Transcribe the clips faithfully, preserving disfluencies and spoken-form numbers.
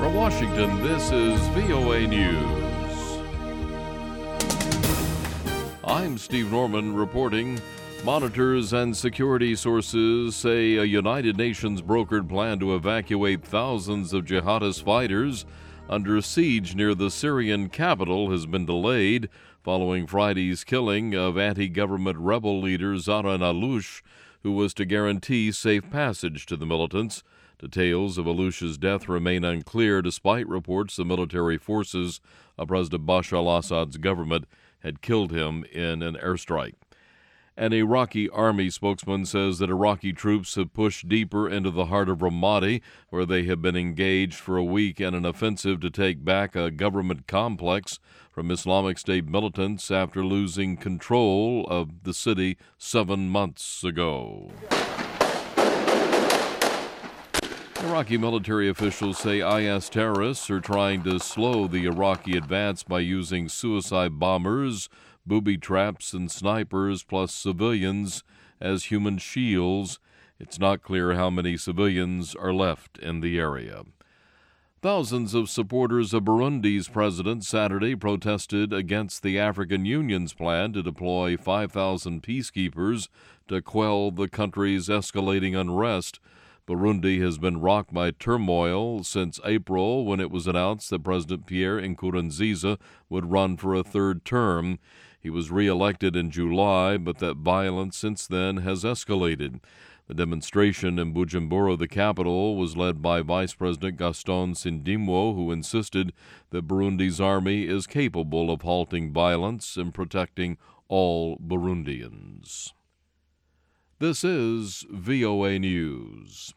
From Washington, this is V O A News. I'm Steve Norman reporting. Monitors and security sources say a United Nations brokered plan to evacuate thousands of jihadist fighters under siege near the Syrian capital has been delayed following Friday's killing of anti-government rebel leader Zahran Aloush, who was to guarantee safe passage to the militants. Details of Aloush's death remain unclear despite reports the military forces of President Bashar al-Assad's government had killed him in an airstrike. An Iraqi army spokesman says that Iraqi troops have pushed deeper into the heart of Ramadi, where they have been engaged for a week in an offensive to take back a government complex from Islamic State militants after losing control of the city seven months ago. Iraqi military officials say I S terrorists are trying to slow the Iraqi advance by using suicide bombers, booby traps, and snipers, plus civilians as human shields. It's not clear how many civilians are left in the area. Thousands of supporters of Burundi's president Saturday protested against the African Union's plan to deploy five thousand peacekeepers to quell the country's escalating unrest. Burundi has been rocked by turmoil since April, when it was announced that President Pierre Nkurunziza would run for a third term. He was re-elected in July, but that violence since then has escalated. The demonstration in Bujumbura, the capital, was led by Vice President Gaston Sindimwo, who insisted that Burundi's army is capable of halting violence and protecting all Burundians. This is V O A News.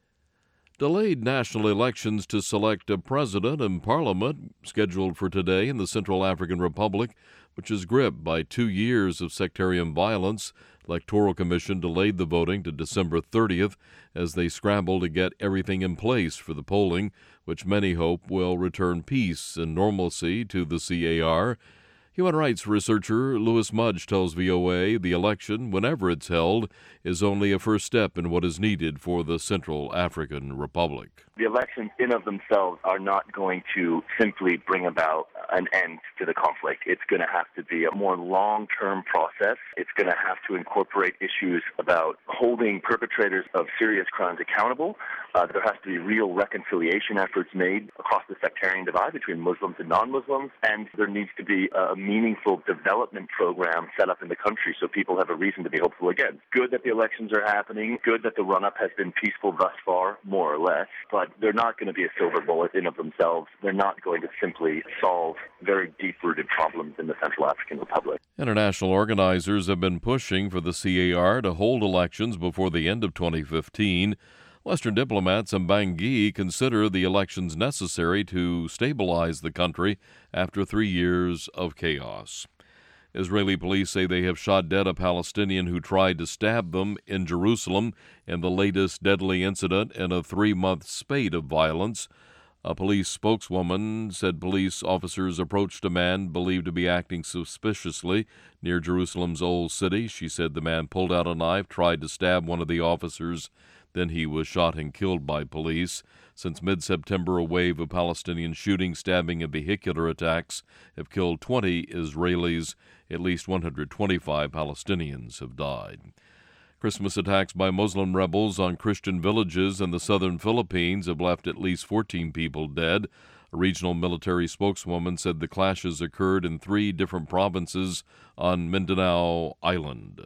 Delayed national elections to select a president and parliament scheduled for today in the Central African Republic, which is gripped by two years of sectarian violence. Electoral Commission delayed the voting to December thirtieth as they scramble to get everything in place for the polling, which many hope will return peace and normalcy to the C A R. Human rights researcher Louis Mudge tells V O A the election, whenever it's held, is only a first step in what is needed for the Central African Republic. The elections in of themselves are not going to simply bring about an end to the conflict. It's going to have to be a more long-term process. It's going to have to incorporate issues about holding perpetrators of serious crimes accountable. Uh, there has to be real reconciliation efforts made across the sectarian divide between Muslims and non-Muslims, and there needs to be a meaningful development program set up in the country so people have a reason to be hopeful again. Good that the elections are happening, good that the run-up has been peaceful thus far, more or less, but they're not going to be a silver bullet in of themselves. They're not going to simply solve very deep-rooted problems in the Central African Republic. International organizers have been pushing for the C A R to hold elections before the end of twenty fifteen. Western diplomats in Bangui consider the elections necessary to stabilize the country after three years of chaos. Israeli police say they have shot dead a Palestinian who tried to stab them in Jerusalem in the latest deadly incident in a three-month spate of violence. A police spokeswoman said police officers approached a man believed to be acting suspiciously near Jerusalem's Old City. She said the man pulled out a knife, tried to stab one of the officers. Then he was shot and killed by police. Since mid-September, a wave of Palestinian shooting, stabbing, and vehicular attacks have killed twenty Israelis. At least one hundred twenty-five Palestinians have died. Christmas attacks by Muslim rebels on Christian villages in the southern Philippines have left at least fourteen people dead. A regional military spokeswoman said the clashes occurred in three different provinces on Mindanao Island.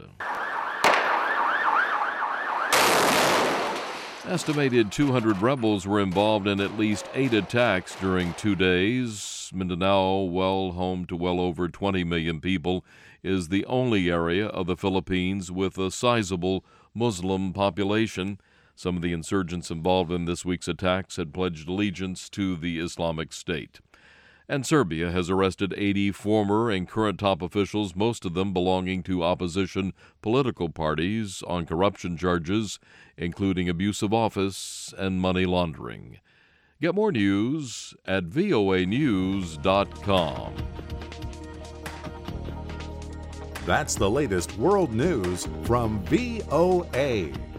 Estimated two hundred rebels were involved in at least eight attacks during two days. Mindanao, well home to well over twenty million people, is the only area of the Philippines with a sizable Muslim population. Some of the insurgents involved in this week's attacks had pledged allegiance to the Islamic State. And Serbia has arrested eighty former and current top officials, most of them belonging to opposition political parties, on corruption charges, including abuse of office and money laundering. Get more news at V O A news dot com. That's the latest world news from V O A.